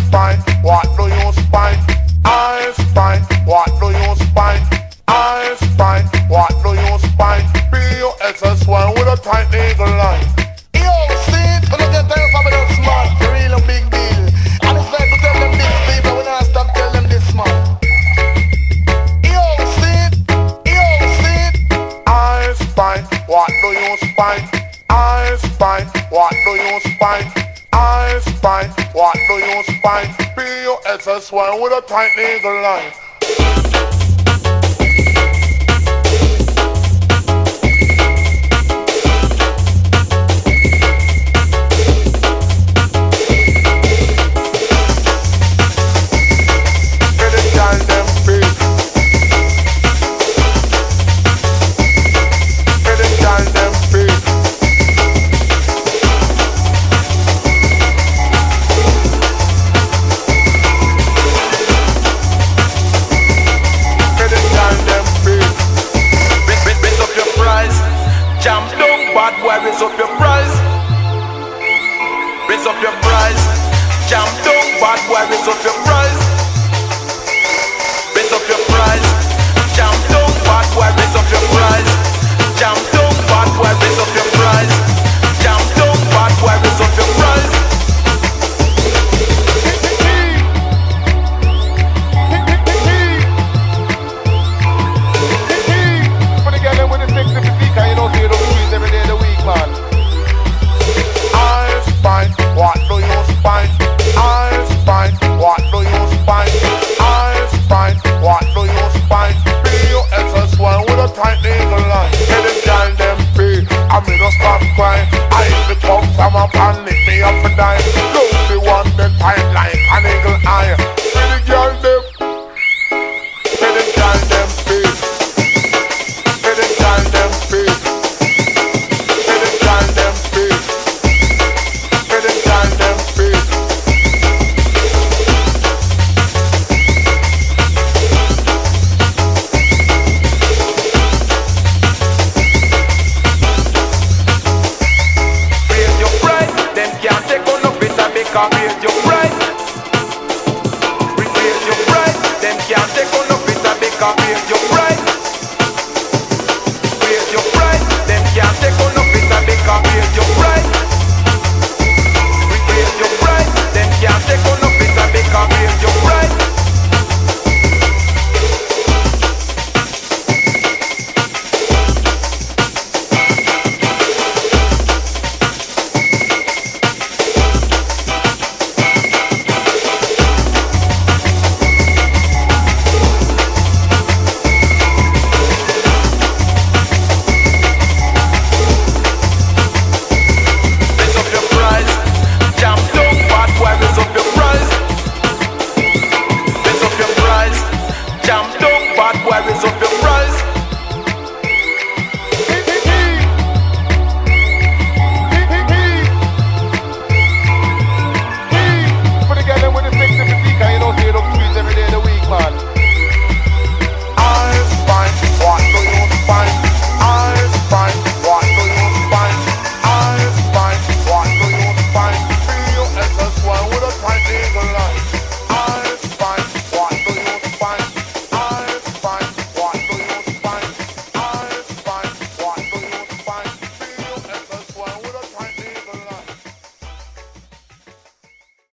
spy, what do you spy? I spy, what do you spy? I spy, what do you spy? P-U-S-S-Y with a tight eagle line. Yo, see, when I get there from the smart, real and big deal. And it's like to tell them big people when I stop tell them this man. Yo, see, I spy, what do you spy? I spy, what do you spy? I spy, what do you spy? P-U-S-S-Y with a tight eagle line. Raise up your price. Raise up your price. Jam down, bad boy, raise up your price. Raise up your price. Jam down, bad boy, raise up your price. Jam down, bad boy, raise up your price. Jam down, bad boy, raise up your price. For the girl with the six and the speaker, you don't hear the streets every day of the week, man. I spy, what do you spy? I spy, what do you spy? I spy, what do you spy? P-U-S-S-Y with a tight eagle line. Get it down them pay, I mean no stop crying. I hit the come from up and lick me up and die. Look the one that tight like an eagle eye. Get it down them, get it down them pay. Get it down them pay. Get it down them pay. Get it down them pay. Raise your price, them can't take on no better because raise your price. Raise your price, them can't take on no better because